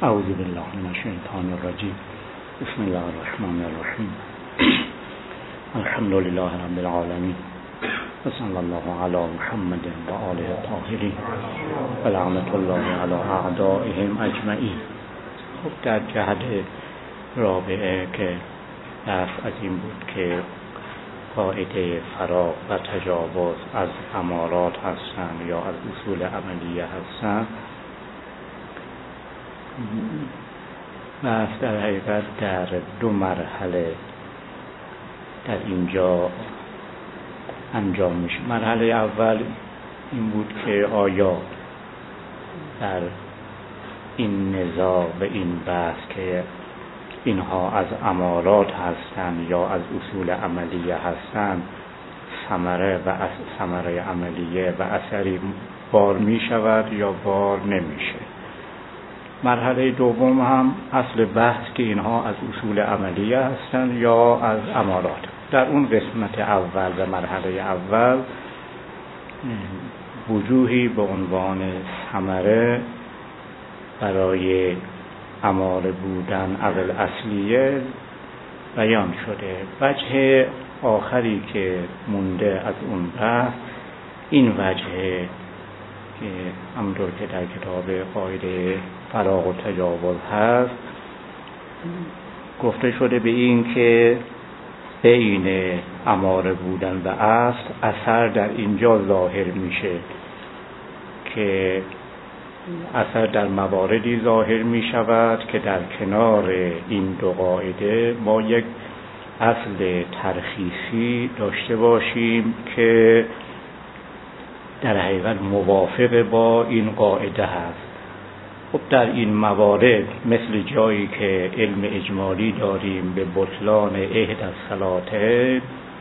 اعوذ بالله من الشیطان الرجیم. بسم الله الرحمن الرحیم. الحمد لله رب العالمین و صلی الله علی محمد و آله الطاهرین و لعنت الله علی اعدائهم اجمعین. خب در جهت رابعه که بحث از این بود که قاعده فراغ و تجاوز از امارات هستند یا از اصول عملیه هستند، بحث در حقیقت در دو مرحله در اینجا انجام میشه. مرحله اول این بود که آیا در این نزاع و این بحث که اینها از امارات هستند یا از اصول عملیه هستند، ثمره عملیه و اثری بار می شود یا بار نمیشه. مرحله دوم هم اصل بحث که اینها از اصول عملیه هستند یا از امارات. در اون قسمت اول و مرحله اول وجوهی به عنوان ثمره برای اماره بودن اول اصلیه بیان شده. وجه آخری که مونده از اون بحث این وجه که همونطور که در کتاب قاعده فراغ و تجاوز هست گفته شده به این که بین اماره بودن و اصل اثر در اینجا ظاهر میشه که اثر در مواردی ظاهر می شود که در کنار این دو قاعده ما یک اصل ترخیصی داشته باشیم که در حقیقت موافق با این قاعده هست. خب در این موارد مثل جایی که علم اجمالی داریم به بطلان احد الصلاتین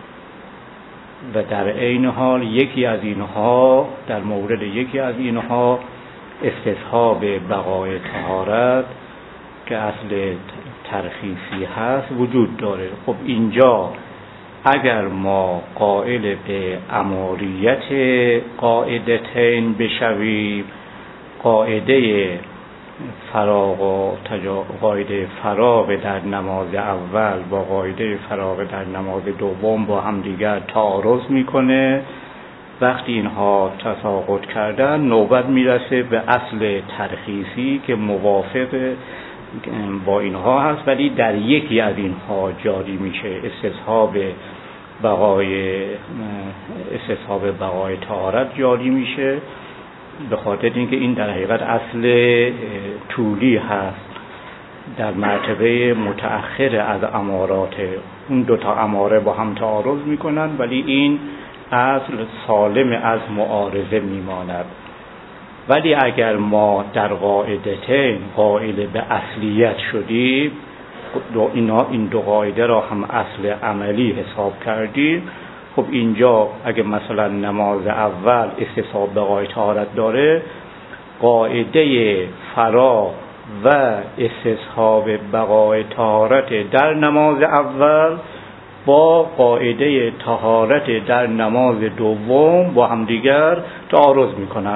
و در عین حال یکی از اینها در مورد یکی از اینها استصحاب بقای طهارت که اصل ترخیصی هست وجود داره. خب اینجا اگر ما قائل به اماریت قاعدتین بشویم، قاعده فراغ در نماز اول با قاعده فراغ در نماز دوم با هم دیگر تعارض میکنه. وقتی اینها تساقط کردن نوبت میرسه به اصل ترخیصی که موافق با اینها هست ولی در یکی از اینها جاری میشه، استصحاب بقای طهارت جاری میشه، به خاطر اینکه این در حقیقت اصل طولی هست در مرتبه متأخر از امارات. اون دوتا اماره با هم تعارض میکنن ولی این اصل سالم از معارضه میماند. ولی اگر ما در قاعدتین قائل به اصلیت شدیم، این دو قاعده را هم اصل عملی حساب کردیم، خب اینجا اگر مثلا نماز اول استصحاب بقای طهارت داره، قاعده فراغ و استصحاب بقای طهارت در نماز اول با قاعده طهارت در نماز دوم با همدیگر تعارض میکنن.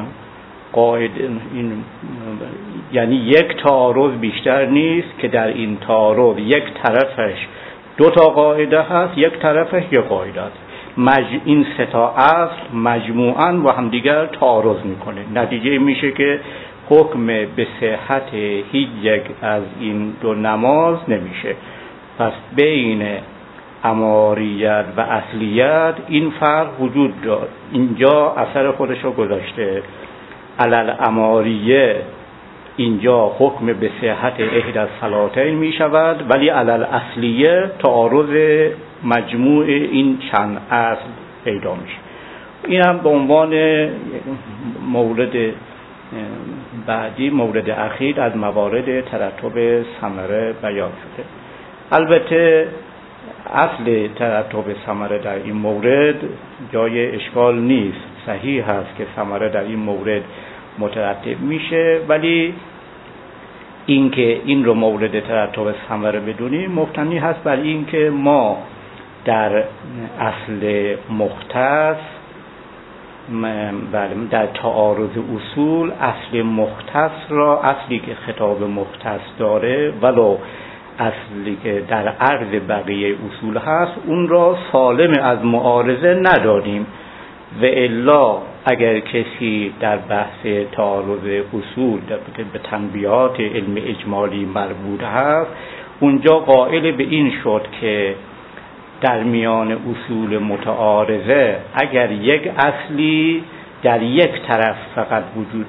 یعنی یک تعارض بیشتر نیست که در این تعارض یک طرفش دو تا قاعده هست، یک طرفش یک قاعده است. این سه تا اصل مجموعاً با همدیگر تعارض میکنه. نتیجه میشه که حکم به صحت هیچ یک از این دو نماز نمیشه. پس بین اماریت و اصلیت این فرق وجود داره. اینجا اثر خودش رو گذاشته. علل اماریه اینجا حکم به صحت احد الصلاتین می شود ولی علل اصلیه تعارض مجموع این چند اصل پیدا میشه. این هم به عنوان مورد بعدی، مورد اخیر از موارد ترتب ثمره بیان شده. البته اصل ترتب ثمره در این مورد جای اشکال نیست، صحیح هست که ثمره در این مورد مترتب میشه، ولی اینکه این رو مورد ترتب ثمره بدونیم مبتنی هست بر اینکه ما در اصل مختص در تعارض اصول اصل مختص را، اصلی که خطاب مختص داره ولو اصلی که در عرض بقیه اصول هست، اون را سالم از معارضه نداریم. و الا اگر کسی در بحث تعارض اصول به تنبیهات علم اجمالی مربوط هست، اونجا قائل به این شد که در میان اصول متعارضه اگر یک اصلی در یک طرف فقط وجود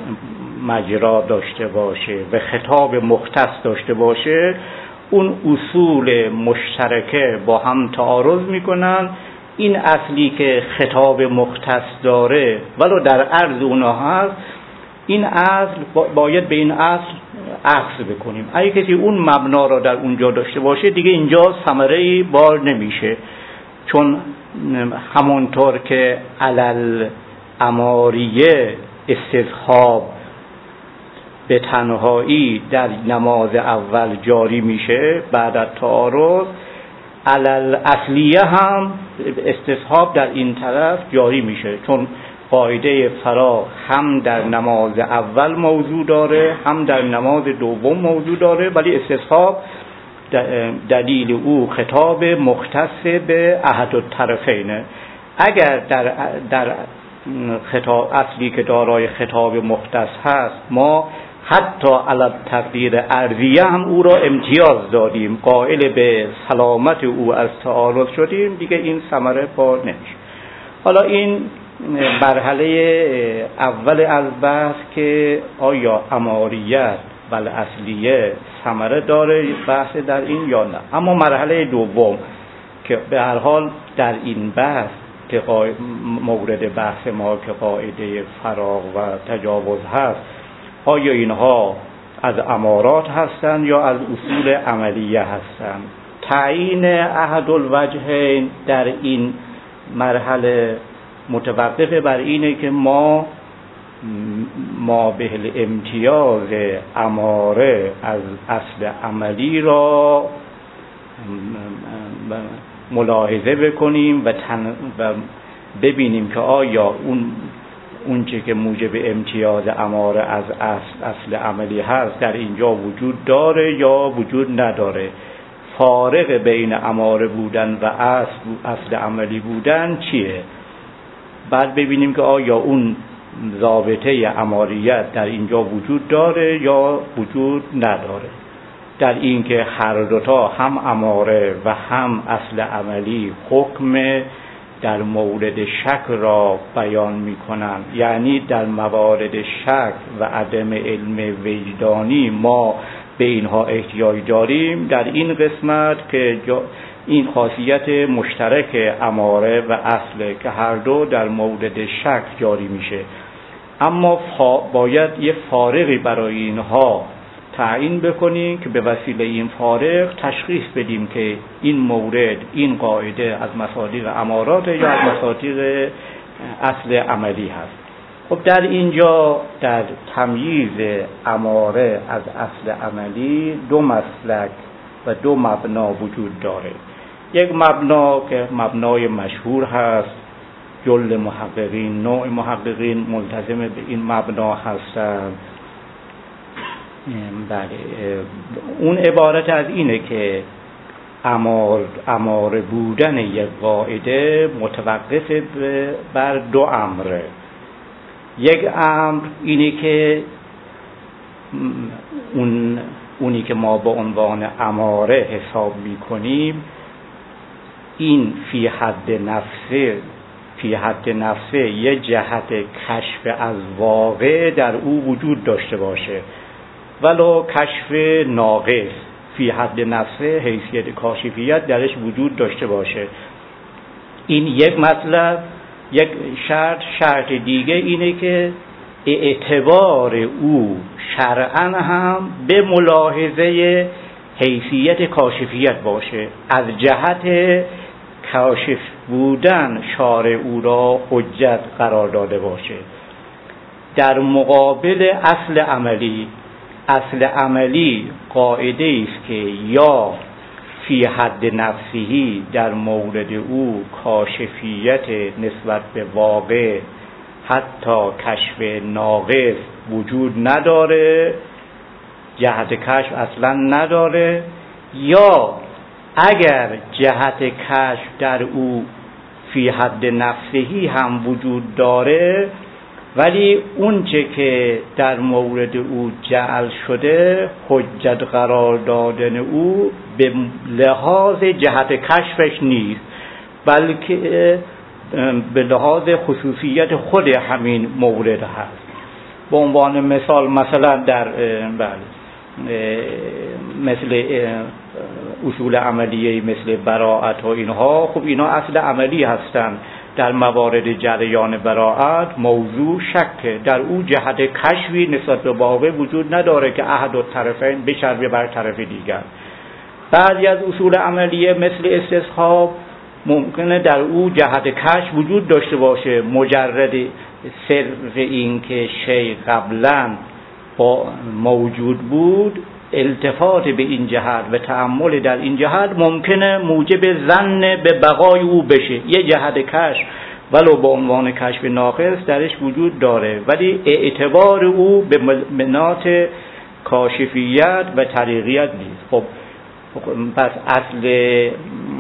مجرا داشته باشه و خطاب مختص داشته باشه، اون اصول مشترکه با هم تعارض میکنن. این اصلی که خطاب مختص داره ولو در عرض اونها هست، این اصل باید به این اصل اخذ بکنیم. اگه کسی اون مبنا را در اونجا داشته باشه، دیگه اینجا ثمره‌ای بار نمیشه، چون همونطور که علل اماریه استصحاب به تنهایی در نماز اول جاری میشه بعد از تعارض، علل اصلیه هم استصحاب در این طرف جاری میشه، چون قاعده فراغ هم در نماز اول موضوع داره هم در نماز دوم موضوع داره، ولی استصحاب دلیل او خطاب مختص به احد الطرفینه. اگر در خطاب اصلی که دارای خطاب مختص هست، ما حتی علی تقدیر عرضیه هم او را امتیاز دادیم، قائل به سلامت او از تعارض شدیم، دیگه این ثمره بار نمیشه. حالا این مرحله اول از بحث که آیا اماریت و اصلیه ثمره داره بحث در این یا نه. اما مرحله دوم که به هر حال در این بحث که مورد بحث ما که قاعده فراغ و تجاوز هست، آیا اینها از امارات هستند یا از اصول عملیه هستند؟ تعیین احد الوجهین در این مرحله متوقف بر اینه که ما به امتیاز اماره از اصل عملی را ملاحظه بکنیم و ببینیم که آیا اون چه که موجب امتیاز اماره از اصل عملی هست در اینجا وجود داره یا وجود نداره. فارق بین اماره بودن و اصل عملی بودن چیه؟ بعد ببینیم که آیا اون ضابطه اماریت در اینجا وجود داره یا وجود نداره. در این که هر دوتا هم اماره و هم اصل عملی حکم در مورد شک را بیان می کنند، یعنی در موارد شک و عدم علم وجدانی ما به اینها احتیاج داریم. در این قسمت که این خاصیت مشترک اماره و اصل که هر دو در مورد شک جاری میشه، اما باید یه فارقی برای اینها تعیین بکنیم که به وسیله این فارق تشخیص بدیم که این مورد، این قاعده از مصادیق امارات یا از مصادیق اصل عملی هست. خب در اینجا در تمییز اماره از اصل عملی دو مسلک و دو مبنا وجود داره. یک مبنا که مبنای مشهور هست، جل محققین، نوع محققین ملتزم به این مبنا هستند. بله، اون عبارت از اینه که اماره بودن یک قاعده متوقف بر دو امره. یک امر اینه که اونی که ما با عنوان اماره حساب میکنیم، این فی حد نفسه یه جهت کشف از واقع در او وجود داشته باشه، ولو کشف ناقص فی حد نفسه حیثیت کاشفیت درش وجود داشته باشه. این یک مطلب. یک شرط دیگه اینه که اعتبار او شرعاً هم به ملاحظه حیثیت کاشفیت باشه، از جهت کاشف بودن شارع او را حجت قرار داده باشه. در مقابل اصل عملی قاعده است که یا فی حد نفسهی در مورد او کاشفیت نسبت به واقع حتی کشف ناقص وجود نداره، جهت کشف اصلا نداره، یا اگر جهت کشف در او فی حد نفسهی هم وجود داره، ولی اون چه که در مورد او جعل شده حجت قرار دادن او به لحاظ جهت کشفش نیست، بلکه به لحاظ خصوصیت خود همین مورد هست. به عنوان مثال مثلا در مثل اصول عملیه مثل براءت و اینها، خب اینا اصل عملی هستند. در موارد جریان براءت موضوع شک، در او جهت کشفی نسبت به واقع وجود نداره که احد الطرفین بچربه بر طرف دیگر. بعضی از اصول عملیه مثل استصحاب ممکنه در او جهت کشف وجود داشته باشه، مجرد صرف این که شیء قبلا موجود بود، التفات به این جهت و تأمل در این جهت ممکنه موجب ظن به بقای او بشه. یه جهت کشف ولو به عنوان کشف ناقص درش وجود داره، ولی اعتبار او به مناط کاشفیت و طریقیت نیست. خب پس اصل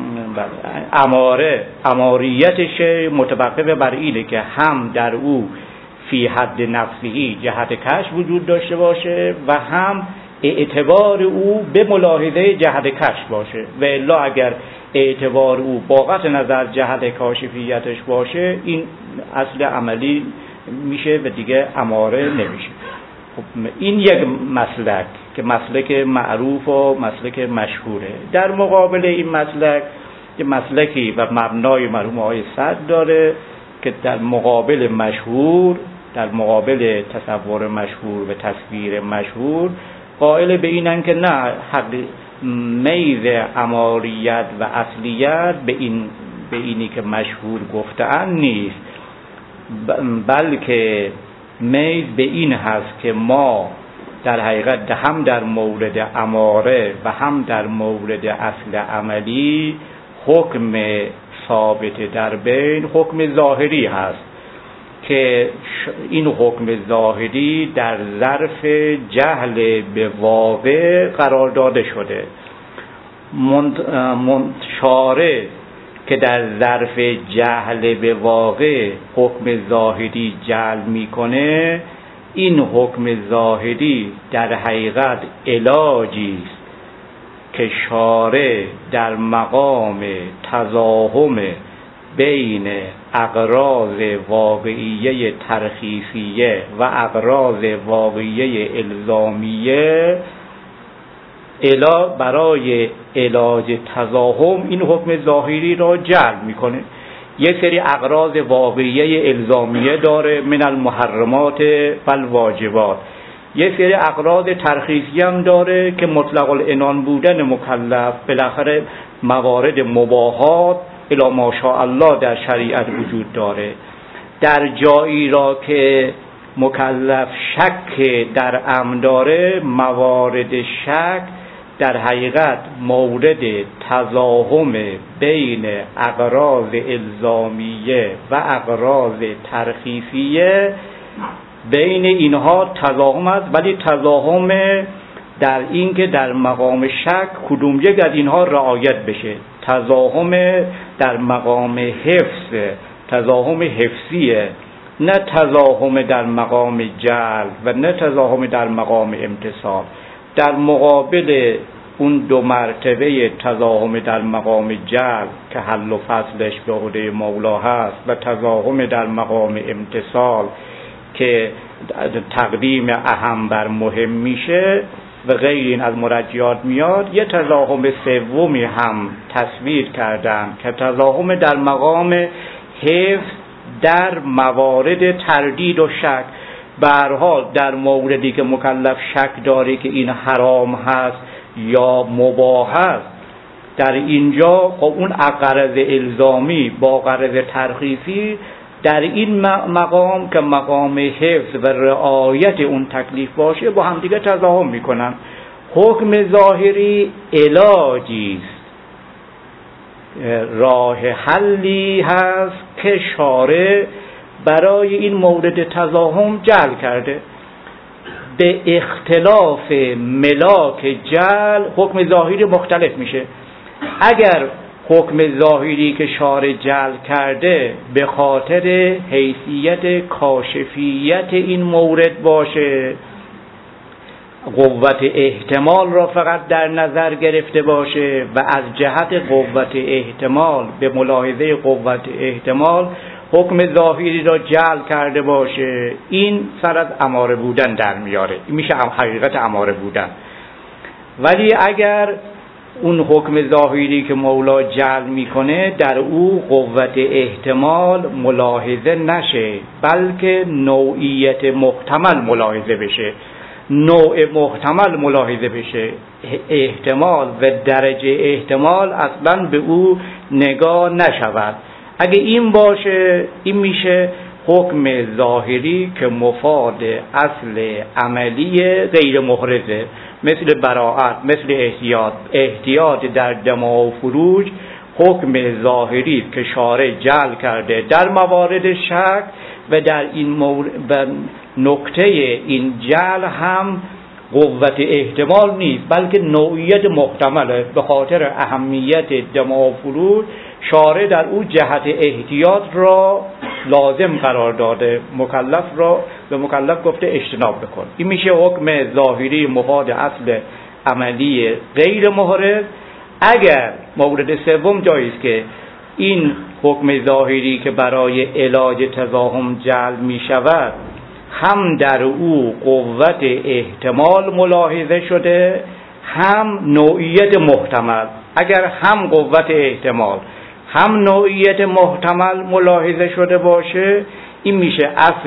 اماریتش متوقف بر اینه که هم در او فی حد نفسهی جهت کشف وجود داشته باشه و هم اعتبار او به ملاحظه جهت کشف باشه، و الا اگر اعتبار او با قطع نظر جهت کاشفیتش باشه این اصل عملی میشه و دیگه اماره نمیشه. خب این یک مسلک که مسلک معروف و مسلک مشهوره. در مقابل این مسلک یه مسلکی و مبنای مرحوم آقای صدر داره که در مقابل مشهور، در مقابل تصور مشهور و تصویر مشهور قائل به اینن که نه، حق میل اماریت و اصلیت به اینی که مشهور گفتن نیست، بلکه میل به این هست که ما در حقیقت هم در مورد اماره و هم در مورد اصل عملی حکم ثابت در بین حکم ظاهری هست که این حکم ظاهری در ظرف جهل به واقع قرار داده شده. شارع که در ظرف جهل به واقع حکم ظاهری جعل میکنه، این حکم ظاهری در حقیقت علاجی است که شارع در مقام تزاحم بین اغراض واقعیه ترخیصیه و اغراض واقعیه الزامیه برای علاج تزاحم این حکم ظاهری را جلب میکنه. یک سری اغراض واقعیه الزامیه داره من المحرمات والواجبات، یک سری اغراض ترخیصی هم داره که مطلق العنان بودن مکلف، بالاخره موارد مباحات الی ماشاء الله در شریعت وجود داره. در جایی را که مکلف شک در امر داره، موارد شک در حقیقت مورد تزاحم بین اغراض الزامیه و اغراض ترخیصیه، بین اینها تزاحم است، ولی تزاحم در این که در مقام شک کدوم یک از اینها رعایت بشه. تزاحم در مقام حفظ، تزاحم حفظیه، نه تزاحم در مقام جلب و نه تزاحم در مقام امتصال. در مقابل اون دو مرتبه تزاحم در مقام جلب که حل و فصلش به عهده مولا هست و تزاحم در مقام امتصال که تقدیم اهم بر مهم میشه و غیر این از مرجعات میاد، یه تزاحم سومی هم تصویر کردن که تزاحم در مقام حفظ در موارد تردید و شک. به هر حال در موردی که مکلف شک داره که این حرام هست یا مباح هست، در اینجا خب اون غرض الزامی با غرض ترخیصی در این مقام که مقام حفظ و رعایت اون تکلیف باشه با هم دیگه تزاحم میکنن. حکم ظاهری علاجی است، راه حلی هست که شارع برای این مورد تضاهم جعل کرده. به اختلاف ملاک جعل حکم ظاهری مختلف میشه. اگر حکم ظاهری که شارع جعل کرده به خاطر حیثیت کاشفیت این مورد باشه، قوت احتمال را فقط در نظر گرفته باشه و از جهت قوت احتمال به ملاحظه قوت احتمال حکم ظاهری را جعل کرده باشه، این سر از اماره بودن در میاره، این میشه حقیقت اماره بودن. ولی اگر اون حکم ظاهری که مولا جعل میکنه در او قوت احتمال ملاحظه نشه، بلکه نوعیت محتمل ملاحظه بشه، نوع محتمل ملاحظه بشه، احتمال و درجه احتمال اصلا به او نگاه نشود. اگه این باشه، این میشه حکم ظاهری که مفاد اصل عملی غیر محرزه، مثل براءت، مثل احتیاط در دماء و فروج. حکم ظاهری که شارع جعل کرده در موارد شک و در این نکته این جعل هم قوت احتمال نیست، بلکه نوعیت محتمله. به خاطر اهمیت دماء و فروج شارع در او جهت احتیاط را لازم قرار داده، مکلف را به مکلف گفته اجتناب بکن. این میشه حکم ظاهری مفاد اصل عملی غیر محرز. اگر مورد سوم جاییست که این حکم ظاهری که برای علاج تضاهم جعل می شود هم در او قوت احتمال ملاحظه شده، هم نوعیت محتمل. اگر هم قوت احتمال هم نوعیت محتمل ملاحظه شده باشه، این میشه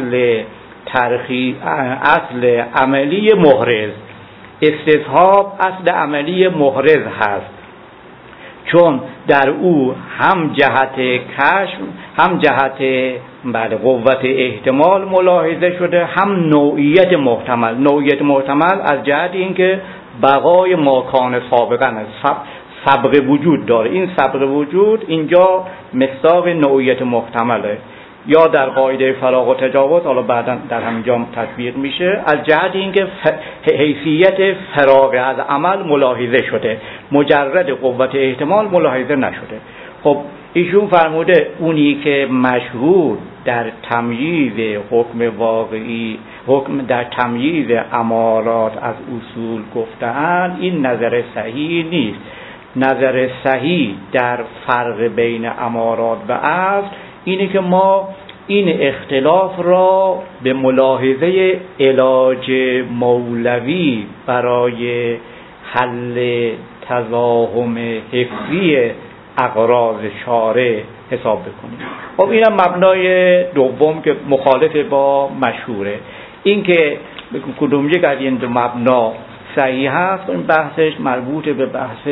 اصل عملی محرز. استصحاب اصل عملی محرز هست، چون در او هم جهت کشف، هم جهت قوت احتمال ملاحظه شده، هم نوعیت محتمل. نوعیت محتمل از جهت اینکه بقای ماکان سابقا سبق وجود داره. این سبق وجود اینجا مصداق نوعیت محتمله، یا در قاعده فراغ و تجاوز، حالا بعدا در همینجا تطبیق میشه، از جهت اینکه حیثیت فراغ از عمل ملاحظه شده، مجرد قوت احتمال ملاحظه نشده. خب ایشون فرموده اونی که مشهور در تمییز حکم واقعی، حکم در تمییز امارات از اصول گفتن، این نظر صحیح نیست. نظر صحیح در فرق بین امارات و اصل اینه که ما این اختلاف را به ملاحظه علاج مولوی برای حل تضاهم حفظی اغراض شارع حساب بکنیم. خب اینم مبنای دوم که مخالف با مشهوره. این که کدوم یک از این دو مبنا صحیح هست، این بحثش مربوط به بحث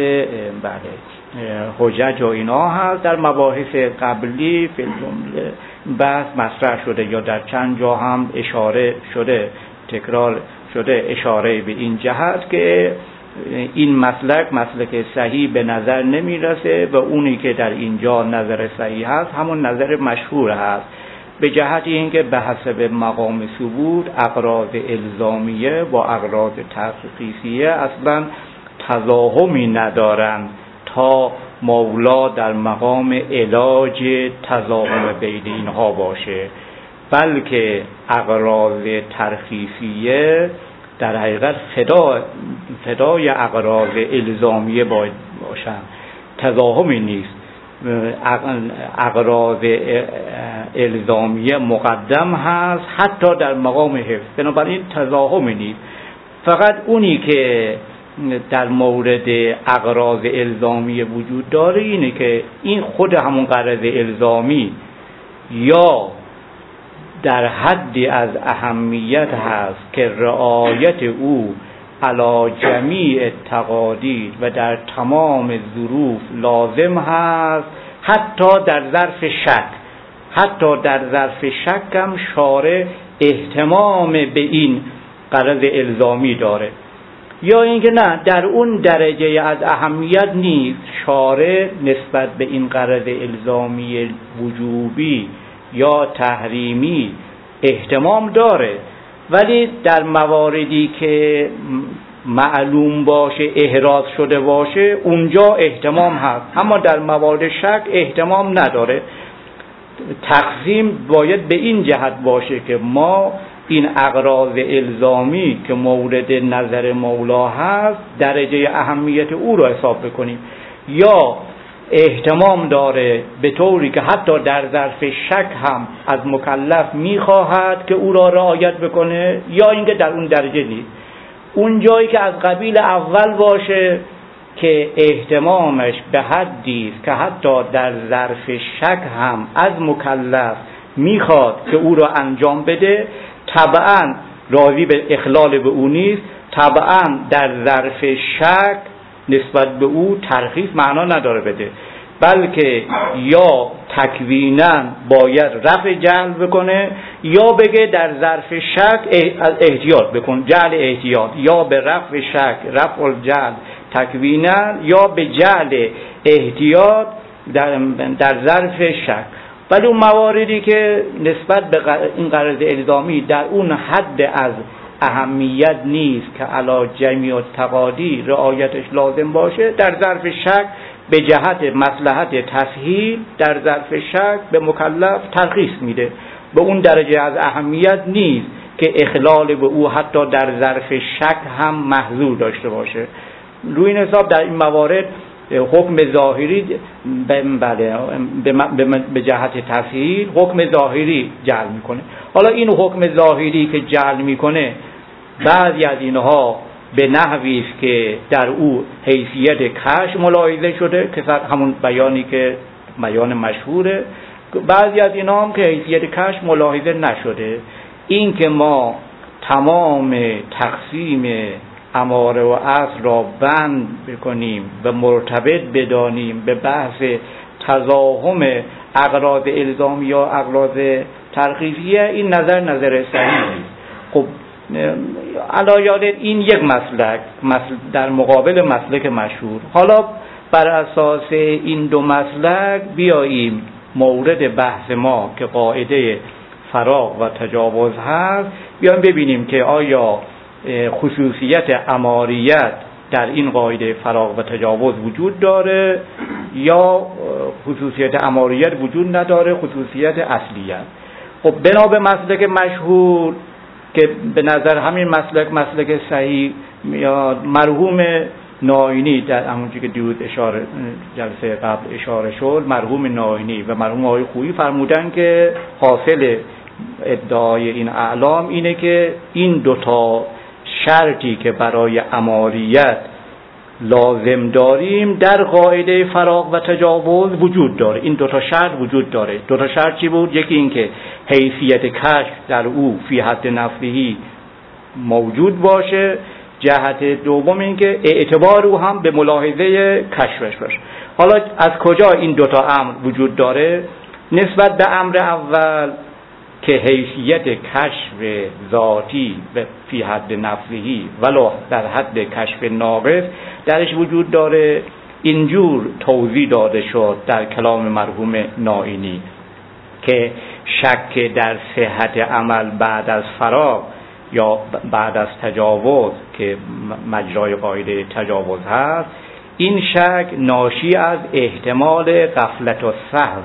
حجج و اینا هست. در مباحث قبلی فی الجمله بحث مطرح شده یا در چند جا هم اشاره شده، تکرار شده اشاره به این جهت که این مسلک صحیح به نظر نمیرسه و اونی که در اینجا نظر صحیح هست همون نظر مشهور هست، به جهت اینکه به حسب مقام ثبوت اغراض الزامیه با اغراض تخصیصیه اصلا تضاهمی ندارند تا مولا در مقام علاج تضاهم بین اینها باشه، بلکه اغراض ترخیصیه در حقیقت فدای اغراض الزامیه باید باشن، تضاهمی نیست. اغراض الزامیه مقدم هست حتی در مقام حفظ، بنابراین تضاهمی نیست. فقط اونی که در مورد اغراض الزامی وجود داره اینه که این خود همون غرض الزامی یا در حدی از اهمیت هست که رعایت او علی جمیع تقادیر و در تمام ظروف لازم هست، حتی در ظرف شک هم شارع اهتمام به این غرض الزامی داره. یا اینکه نه، در اون درجه از اهمیت نیست، شارع نسبت به این غرض الزامی وجوبی یا تحریمی احتمام داره، ولی در مواردی که معلوم باشه احراز شده باشه اونجا احتمام هست، اما در موارد شک احتمام نداره. تقسیم باید به این جهت باشه که ما این اغراض الزامی که مورد نظر مولا هست درجه اهمیت او رو حساب بکنیم، یا احتمام داره به طوری که حتی در ظرف شک هم از مکلف میخواهد که او را رعایت بکنه، یا اینکه در اون درجه نیست. اون جایی که از قبیل اول باشه که احتمامش به حدی است که حتی در ظرف شک هم از مکلف میخواد که او را انجام بده، طبعا راضی به اخلال به او نیست، طبعا در ظرف شک نسبت به او ترخیص معنا نداره بده، بلکه یا تکویناً باید رفع جهل بکنه، یا بگه در ظرف شک احتیاط بکن، جهل احتیاط، یا به رفع شک رفع الجهل تکویناً، یا به جهل احتیاط در ظرف شک. ولی اون مواردی که نسبت به این غرض الزامی در اون حد از اهمیت نیست که علی جمیع التقاضی رعایتش لازم باشه، در ظرف شک به جهت مصلحت تسهیل در ظرف شک به مکلف ترخیص میده، به اون درجه از اهمیت نیست که اخلال به او حتی در ظرف شک هم محظور داشته باشه. روی این حساب در این موارد حکم ظاهری به جهت تسهیل حکم ظاهری جعل میکنه. حالا این حکم ظاهری که جعل میکنه بعضی از اینها به نحوی است که در او حیثیت کشف ملاحظه شده که همون بیانی که بیان مشهوره، بعضی از اینها هم که حیثیت کشف ملاحظه نشده. این که ما تمام تقسیم اماره و اصل را بند بکنیم و مرتبط بدانیم به بحث تزاحم اغراض الزامی یا اغراض ترخیصیه، این نظر صحیحی. خب علایال این یک مسلک در مقابل مسلک مشهور. حالا بر اساس این دو مسلک بیاییم مورد بحث ما که قاعده فراغ و تجاوز هست، بیاییم ببینیم که آیا خصوصیت اماریت در این قاعده فراغ و تجاوز وجود داره یا خصوصیت اماریت وجود نداره، خصوصیت اصلیت. خب بنا به مسلک مشهور که به نظر همین مسلک صحیح یا مرحوم ناینی در همونجوری که دیروز جلسه قبل اشاره شد، مرحوم ناینی و مرحوم آقای خویی فرمودن که حاصل ادعای این اعلام اینه که این دوتا شرطی که برای اماریت لازم داریم در قاعده فراغ و تجاوز وجود داره. این دوتا شرط وجود داره. دوتا شرط چی بود؟ یکی این که حیثیت کشف در او فی حد نفسه موجود باشه، جهت دوم این که اعتبار او هم به ملاحظه کشفش باشه. حالا از کجا این دوتا امر وجود داره؟ نسبت به امر اول که حیثیت کشف ذاتی و فی حد نفسهی ولو در حد کشف ناقص درش وجود داره. اینجور توضیح داده شد در کلام مرحوم ناینی که شک در صحت عمل بعد از فراغ یا بعد از تجاوز که مجرای قاعده تجاوز هست، این شک ناشی از احتمال غفلت و سهو،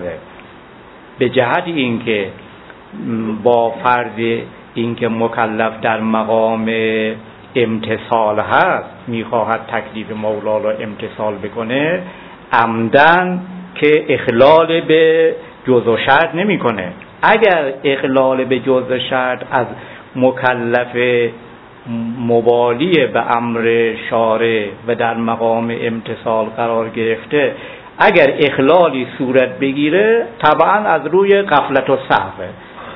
به جهت اینکه با فرض اینکه مکلف در مقام امتثال هست میخواهد تکلیف مولا را امتثال بکنه، عمدن که اخلال به جزء شرط نمی کنه. اگر اخلال به جزء شرط از مکلف موالی به امر شارع و در مقام امتثال قرار گرفته، اگر اخلالی صورت بگیره طبعا از روی غفلت و سهو،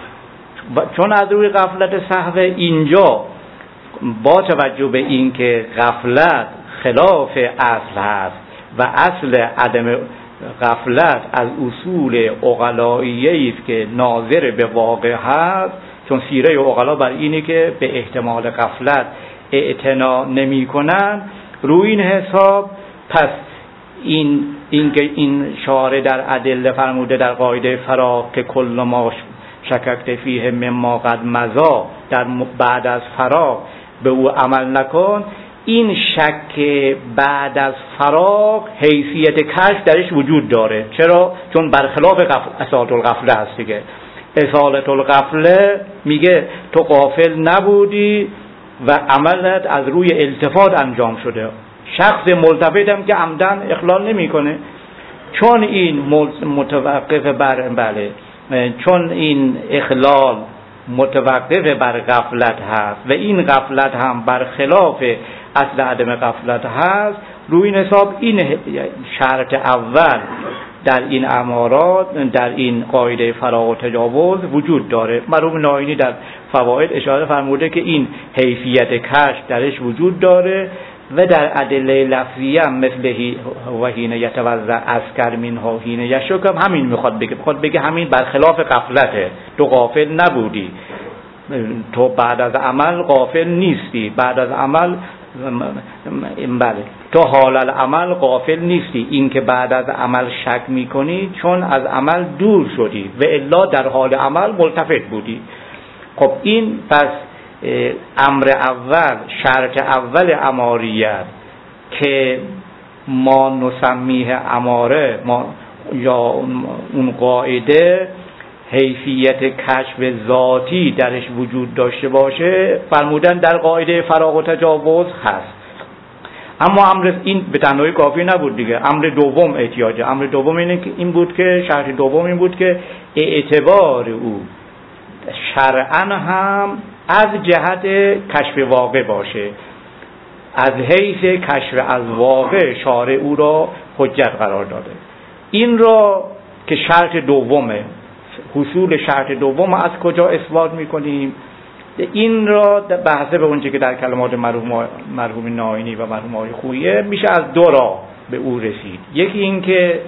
چون از روی غفلت سهو اینجا با توجه به این که غفلت خلاف اصل هست و اصل عدم غفلت از اصول عقلائیه است که ناظر به واقع هست، چون سیره عقلا بر اینه که به احتمال غفلت اعتنا نمی کنن، روی این حساب پس این این شارع در ادله فرموده در قاعده فراغ که کل ما شککت فیه مما قد مضی، در بعد از فراغ به او عمل نکن. این شک بعد از فراغ حیثیت کشف درش وجود داره. چرا؟ چون برخلاف اصالت الغفله هست دیگه. اصالت الغفله میگه تو غافل نبودی و عملت از روی التفات انجام شده. شخص ملتفت هم که عمدن اخلال نمیکنه، چون این متوقف بر چون این اخلال متوقف بر غفلت هست و این غفلت هم برخلاف اصل عدم غفلت هست، روی این حساب این شرط اول در این امارات، در این قاعده فراغ و تجاوز وجود داره. مرحوم ناینی در فواید اشاره فرموده که این حیثیت کشف درش وجود داره و در ادله لفظیه هم مثل و حین یتوضا اسکر منها حین یشک هم همین میخواد بگه همین برخلاف غفلته. تو غافل نبودی، تو بعد از عمل غافل نیستی، بعد از عمل تو حال العمل غافل نیستی. این که بعد از عمل شک میکنی چون از عمل دور شدی و الا در حال عمل ملتفت بودی. خب این پس امر اول، شرط اول اماریت که ما نسمیه اماره یا اون قاعده حیثیت کشف ذاتی درش وجود داشته باشه، فرمودن در قاعده فراغ و تجاوز هست. اما امر این به تنهایی کافی نبود دیگه. امر دوم احتیاجه. امر دوم این بود که شرط دوم این بود که اعتبار او شرعاً هم از جهت کشف واقع باشه. از حیث کشف از واقع شارع او را حجت قرار داده. این را که شرط دومه، حصول شرط دوم از کجا اثبات میکنیم؟ این را به حسب اونچه که در کلمات مرحوم ناینی و مرحوم آقای خویی میشه از دو راه به او رسید. یکی این که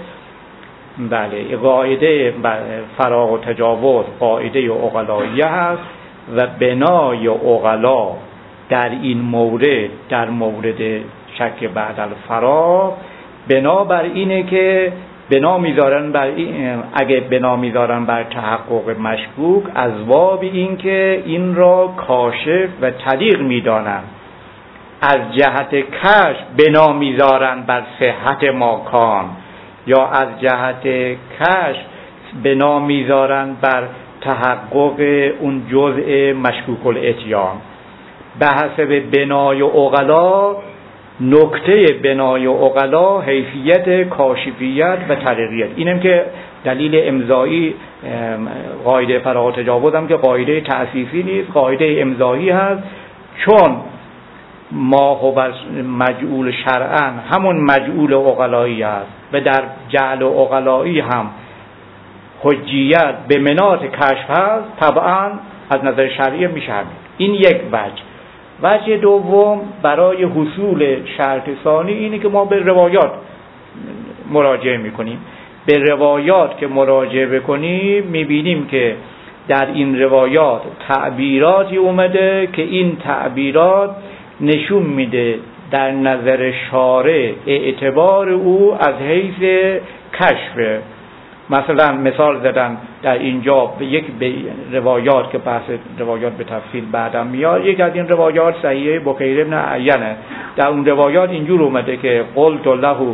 قاعده فراغ و تجاوز قاعده عقلاییه هست و بنای عقلا در این مورد، در مورد شک بعد الفراغ، بنا بر اینه که بنا میذارن بر اگه بنا میذارن بر تحقق مشکوک از باب این که این را کاشف و تلیق میدانن. از جهت کشف بنا میذارن بر صحت ماکان، یا از جهت کشف بنا میذارن بر تحقق اون جزء مشکوک الاتیان. به حسب بنای عقلا، نکته بنای عقلا حیثیت کاشفیت و تلیقیت. اینم که دلیل امضایی قاعده فراغ و تجاوز هم که قاعده تأسیسی نیست، قاعده امضایی هست. چون ما هو مجعول شرعاً همون مجعول عقلایی است و در جعل عقلایی هم حجیت به مناط کشف هست، طبعاً از نظر شرعی میشه همین. این یک وجه دوم برای حصول شرط ثانی اینه که ما به روایات مراجعه میکنیم. به روایات که مراجعه بکنیم میبینیم که در این روایات تعبیراتی اومده که این تعبیرات نشون میده در نظر شارع اعتبار او از حیث کشف. مثلا مثال زدن در اینجا یک روایات که بحث روایات به تفصیل بعدم میاد، یک از این روایات صحیح بکیر بن عینه. در اون روایات اینجور اومده که قلت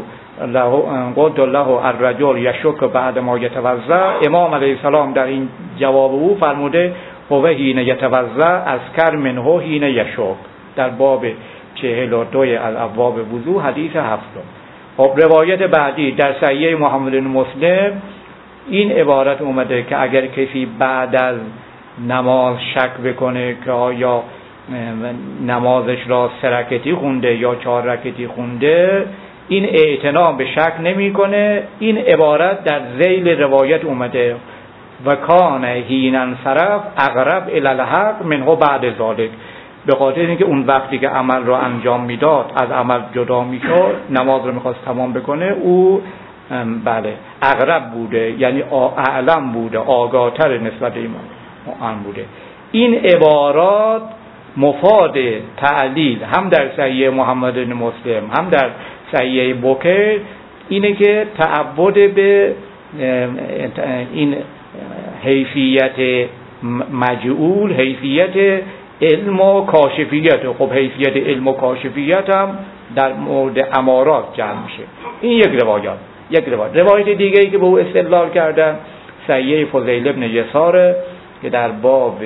له الرجل یشک بعد ما یتوضا. امام علیه السلام در این جواب او فرموده هو حین یتوضا اسکر منه حین یشک، در باب 42 از ابواب وضو حدیث 7. خب روایت بعدی در صحیح محمد بن مسلم این عبارت اومده که اگر کسی بعد از نماز شک بکنه که آیا نمازش را 3 رکعتی خونده یا 4 رکعتی خونده، این اعتنا به شک نمیکنه. این عبارت در ذیل روایت اومده و کان حین انصرف اقرب الی الحق منه بعد ذلک. به خاطر اینکه اون وقتی که عمل رو انجام میداد از عمل جدا میشد، نماز رو میخواست تمام بکنه، او اقرب بوده، یعنی اعلم بوده، آگاه‌تر نسبت ایمان بوده. این عبارات مفاد تعلیل هم در صحیح محمد بن مسلم هم در صحیح بکیر اینه که تعبد به این حیثیت مجعول، حیثیت علم و کاشفیت. خب حیثیت علم و کاشفیت هم در مورد امارات جمع میشه. این یک روایت دیگه ای که به او استدلال کردن سیه فضیل ابن یسار که در باب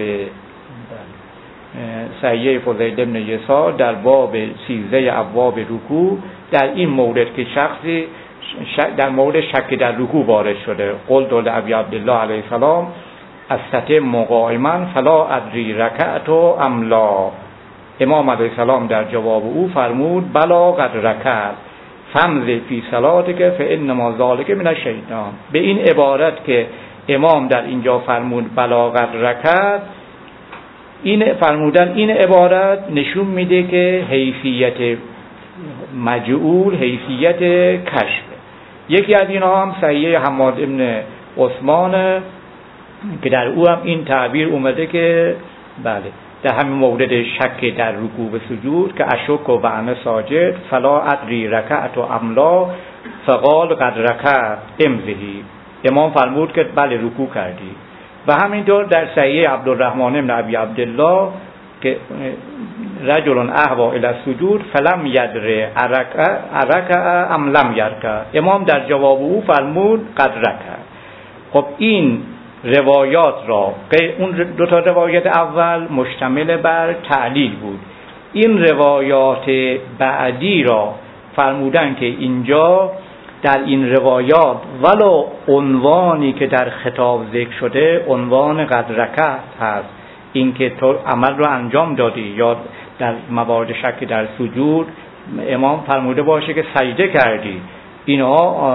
سیه فضیل ابن یسار در باب 13 ابواب رکوع در این مورد که شخصی در مورد شک در رکوع وارد شده، قلت لابی عبدالله علیه السلام استتم قائما فلا ادری رکعت ام لا. امام علیه السلام در جواب او فرمود بلا قد رکعت فمض فی صلاتک فانما ذلک من الشیطان. به این عبارت که امام در اینجا فرمود بلا قد رکعت، این فرمودن این عبارت نشون میده که حیثیت مجعول حیثیت کشف. یکی از اینها هم صحیح حماد ابن عثمان که در او هم این تعبیر اومده که بله در همین مورد شک در رکوع و سجود که اشک و انا ساجد فلا ادری رکعت و املا فقال قد رکعت امضی. امام فرمود که بله رکوع کردی. و همینطور در صحیح عبدالرحمن بن ابی عبدالله که رجل اهوا الی السجود فلم یدر ارکع ام لم یرکع، امام در جواب او فرمود قد رکع. خب این روایات را، اون دو تا روایت اول مشتمل بر تعلیل بود، این روایات بعدی را فرمودن که اینجا در این روایات ولو عنوانی که در خطاب ذکر شده عنوان قد رکعت هست، این که تو عمل رو انجام دادی، یا در موارد شک در سجود امام فرموده باشه که سجده کردی، اینها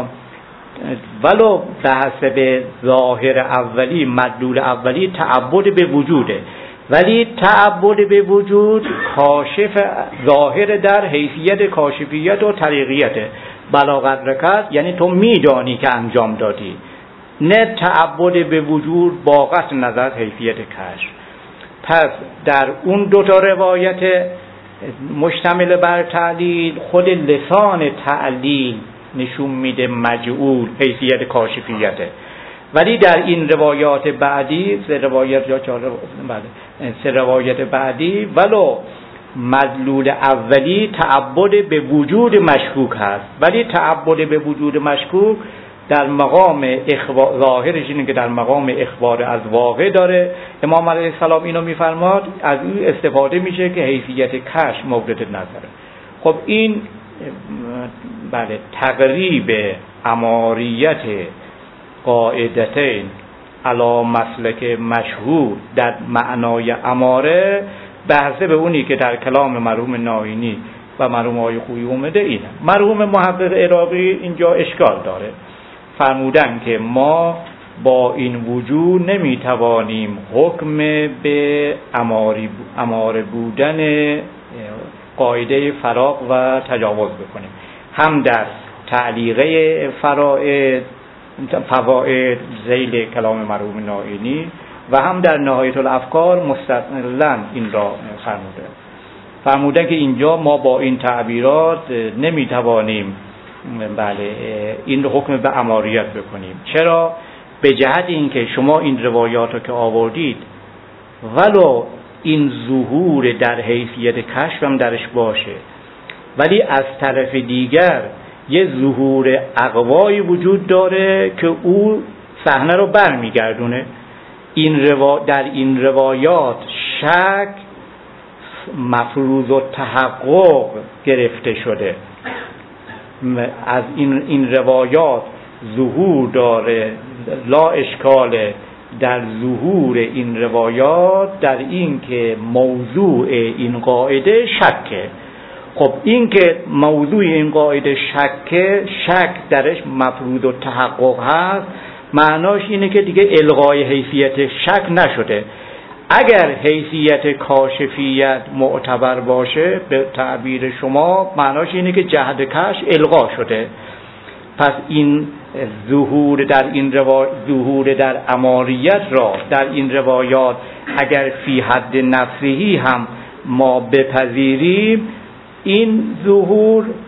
ولو به حسب ظاهر اولی مدلول اولی تعبد به وجوده، ولی تعبد به وجود کاشف ظاهر در حیثیت کاشفیت و طریقیته. بلاغت رکعت یعنی تو میدانی که انجام دادی، نه تعبد به وجود با قطع نظر حیثیت کشف. پس در اون دو تا روایت مشتمل بر تعلیل خود لسان تعلیل نشون میده مجعول حیثیت کاشفیته، ولی در این روایات بعدی سه روایت بعدی ولو مدلول اولی تعبد به وجود مشکوک هست، ولی تعبد به وجود مشکوک در مقام ظاهرش اینه که در مقام اخبار از واقع داره. امام علیه السلام اینو میفرماد، از این استفاده میشه که حیثیت کشف مورد نظره. خب این بله تقریب اماریت قاعدتین علی مسلک مشهور در معنای اماره بحثه به اونی که در کلام مرحوم ناینی و مرحوم آقای خویی اومده اینه. مرحوم محقق عراقی اینجا اشکال داره، فرمودن که ما با این وجود نمیتوانیم حکم به اماره بودن قاعده فراق و تجاوز بکنیم، هم در تعلیقه فوائد ذیل کلام مرحوم ناینی و هم در نهایت الافکار مستقلاً این را فرمودن که اینجا ما با این تعبیرات نمیتوانیم بله این حکم به اماریت بکنیم. چرا؟ به جهت اینکه شما این روایات رو که آوردید ولو این ظهور در حیثیت کشف هم درش باشه، ولی از طرف دیگر یه ظهور اقوایی وجود داره که او صحنه رو برمیگردونه. در این روایات شک مفروض و تحقق گرفته شده، از این روایات ظهور داره، لا اشکال در ظهور این روایات در این که موضوع این قاعده شکه. خب این که موضوع این قاعده شک درش مفروض و تحقق هست، معناش اینه که دیگه الغای حیثیت شک نشده. اگر حیثیت کاشفیت معتبر باشه به تعبیر شما، معناش اینه که جهت کشف الغا شده. پس این ظهور در اماریت را در این روایات اگر فی حد نفسهی هم ما بپذیریم، این ظهور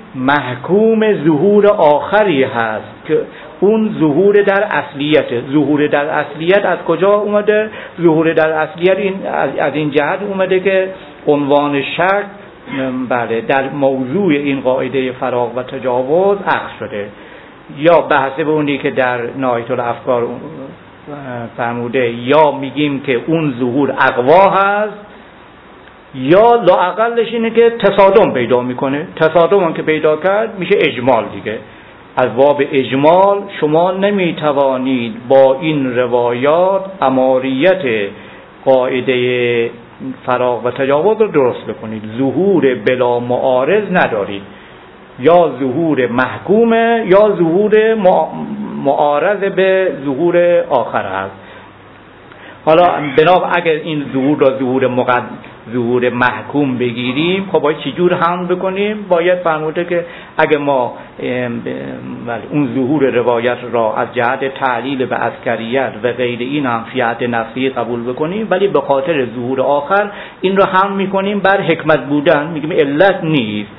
محکوم ظهور آخری هست که اون ظهور در اصلیت. ظهور در اصلیت از کجا اومده؟ ظهور در اصلیت از این جهت اومده که عنوان شک بله در موضوع این قاعده فراغ و تجاوز اخذ شده، یا به حسب اونی که در نهایت الافکار فرموده، یا میگیم که اون ظهور اقوا هست، یا لااقلش اینه که تصادم پیدا میکنه. تصادم هم که پیدا کرد میشه اجمال دیگه. از باب اجمال شما نمیتوانید با این روایات اماریت قاعده فراغ و تجاوز رو درست بکنید. ظهور بلا معارض ندارید، یا ظهور محکومه یا ظهور معارض به ظهور آخر هست. حالا بنابراین اگر این ظهور را ظهور محکوم بگیریم، خب باید چجور حمل بکنیم؟ باید فرموده که اگر ما اون ظهور روایت را از جهت تعلیل به عسکریت و غیر این هم فی حد نفسی قبول بکنیم، ولی به خاطر ظهور آخر این را حمل میکنیم بر حکمت بودن، میگیم علت نیست،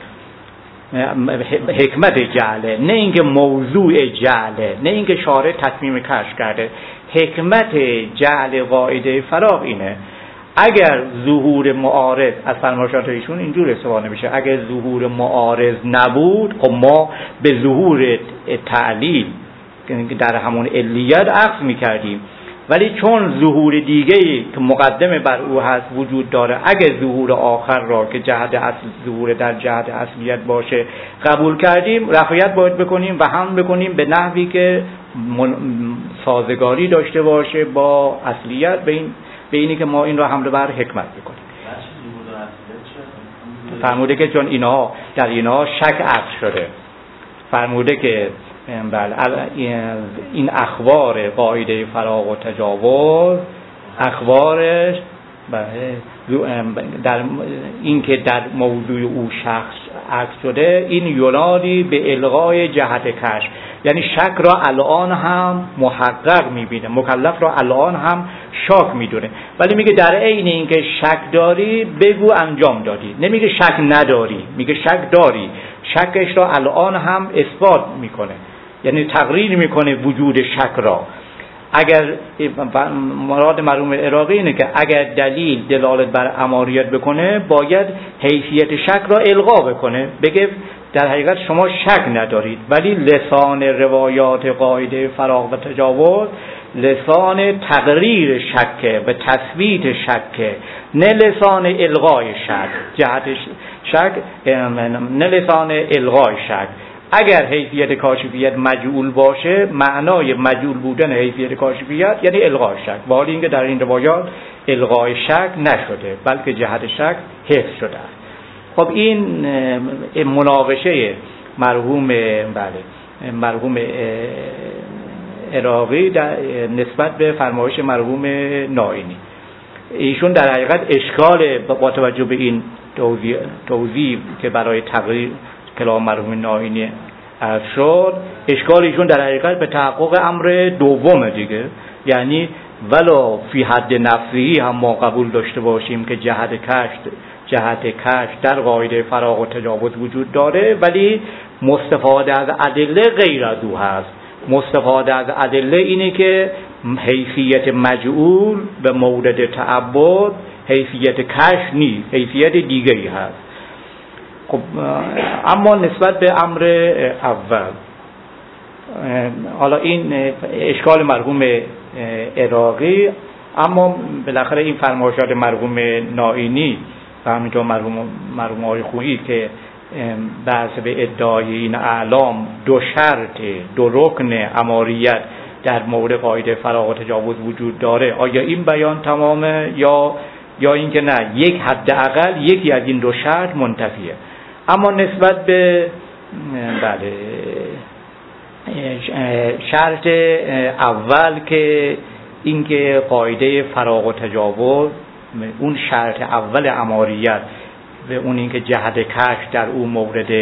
حکمت جعله، نه اینکه موضوع جعله، نه اینکه شارع تصمیم کشف کرده. حکمت جعل قاعده فراغ اینه. اگر ظهور معارض، از فرمایشات ایشون اینجور استفاده میشه، اگر ظهور معارض نبود، خب ما به ظهور تعلیل که در همون علیت اخذ میکردیم، ولی چون ظهور دیگه‌ای که مقدمه بر او هست وجود داره، اگر ظهور آخر را که جهت اصل ظهور در جهت اصلیت باشه قبول کردیم، رفعیت باید بکنیم و هم بکنیم به نحوی که سازگاری داشته باشه با اصلیت، به اینی که ما این را حمل بر حکمت بکنیم. فرموده که چون اینها در اینها شک عقد شده، فرموده که بله این اخبار قاعده فراغ و تجاوز، اخبارش در این که در موضوع او شخص عکس شده، این ینادی به الغای جهت کشف، یعنی شک را الان هم محقق میبینه، مکلف را الان هم شاک میدونه، ولی میگه در عین اینکه شک داری بگو انجام دادی. نمیگه شک نداری، میگه شک داری، شکش را الان هم اثبات میکنه، یعنی تقریر میکنه وجود شک را. اگر مراد مرحوم عراقی اینه که اگر دلیل دلالت بر اماریت بکنه، باید حیثیت شک را الغا بکنه، بگه در حقیقت شما شک ندارید، ولی لسان روایات قاعده فراغ و تجاوز لسان تقریر شک و تثبیت شک، نه لسان الغای شک، جهت شک نه لسان الغای شک. اگر حیثیت کاشفیت مجعول باشه، معنای مجعول بودن حیثیت کاشفیت یعنی الغای شک، با حالی اینکه در این روایات الغای شک نشده بلکه جهت شک حفظ شده است. خب این مناقشه مرحوم عراقی نسبت به فرمایش مرحوم نائینی، ایشون در حقیقت اشکال با توجه به این توضیح که برای تقریر کلام مرحوم نائینی عرض شد، اشکال ایشون در حقیقت به تحقق امر دومه دیگه، یعنی ولا فی حد نفسی هم ما قبول داشته باشیم که جهت کشف در قاعده فراغ و تجاوز وجود داره، ولی مستفاده از ادله غیر از او هست. مستفاده از ادله اینه که حیثیت مجعول به مورد تعبد حیثیت کشف نیست، حیثیت دیگری هست. خب اما نسبت به امر اول، حالا این اشکال مرحوم عراقی، اما بالاخره این فرمایشات مرحوم نائینی و همینطور مرحوم آقای خویی که بحث به ادعای این اعلام دو شرط دو رکن اماریت در مورد قاعده فراغ و تجاوز وجود داره، آیا این بیان تمامه یا اینکه نه، یک حداقل یکی از این دو شرط منتفیه. اما نسبت به شرط اول که اینکه قاعده فراغ و تجاوز، اون شرط اول اماریت و اون اینکه جهت کشف در اون مورد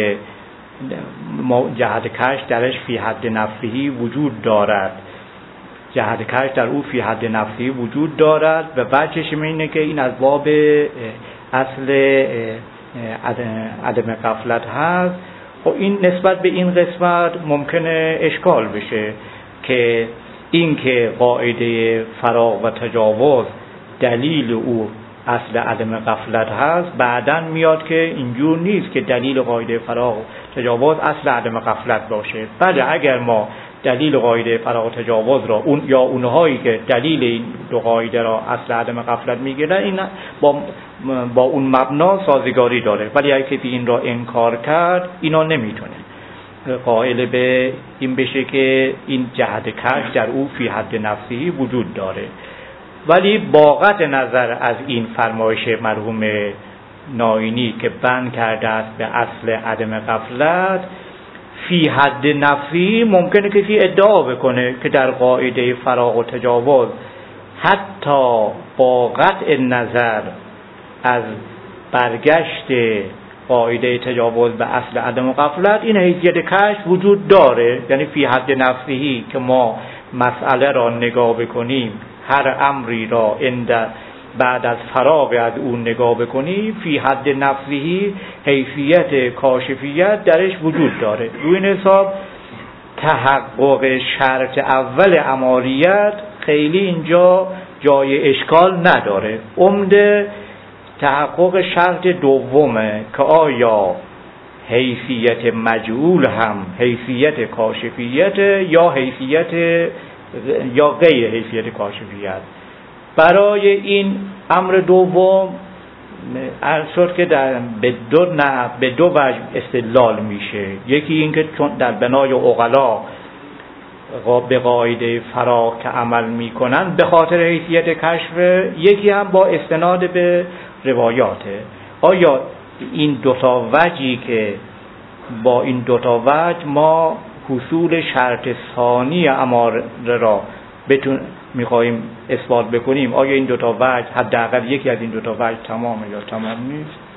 جهت کشف درش فی حد نفسی وجود دارد، جهت کشف در او فی حد نفسی وجود دارد و وجهش اینه که این از باب اصل عدم غفلت هست. خب این نسبت به این قسمت ممکنه اشکال بشه که این که قاعده فراغ و تجاوز دلیل او اصل عدم غفلت هست، بعداً میاد که اینجور نیست که دلیل قاعده فراغ و تجاوز اصل عدم غفلت باشه. بله اگر ما دلیل قاعده فراغ و تجاوز را یا اونهایی که دلیل این دو قاعده را اصل عدم غفلت میگیرن این با اون مبنا سازگاری داره، ولی اگه کسی این را انکار کرد اینا نمیتونه قائل به این بشه که این جهت کشف در او فی حد نفسی وجود داره. ولی با قطع نظر از این فرمایش مرحوم نائینی که بند کرده است به اصل عدم غفلت، فی حد نفسی ممکنه کسی ادعا بکنه که در قاعده فراغ و تجاوز حتی با قطع نظر از برگشت قاعده تجاوز به اصل عدم غفلت این حیثیت کشف وجود داره، یعنی فی حد نفسی که ما مسئله را نگاه بکنیم، هر امری را بعد از فراغ از اون نگاه بکنیم، فی حد نفسی حیثیت کاشفیت درش وجود داره. روی این حساب تحقق شرط اول اماریت خیلی اینجا جای اشکال نداره. عمده تحقق شرط دومه که آیا حیثیت مجهول هم حیثیت کاشفیت یا غیر حیثیت کاشفیت. برای این امر دوم عرض شد که به دو وجه استدلال میشه. یکی این که چون در بنای عقلا به قاعده فراغ که عمل میکنن به خاطر حیثیت کشف، یکی هم با استناد به روایاته. آیا این دوتا وجهی که با این دوتا وجه ما حصول شرط ثانی اماره را میخواهیم اثبات بکنیم، آیا این دوتا وجه حداقل یکی از این دوتا وجه تمامه یا تمام نیست؟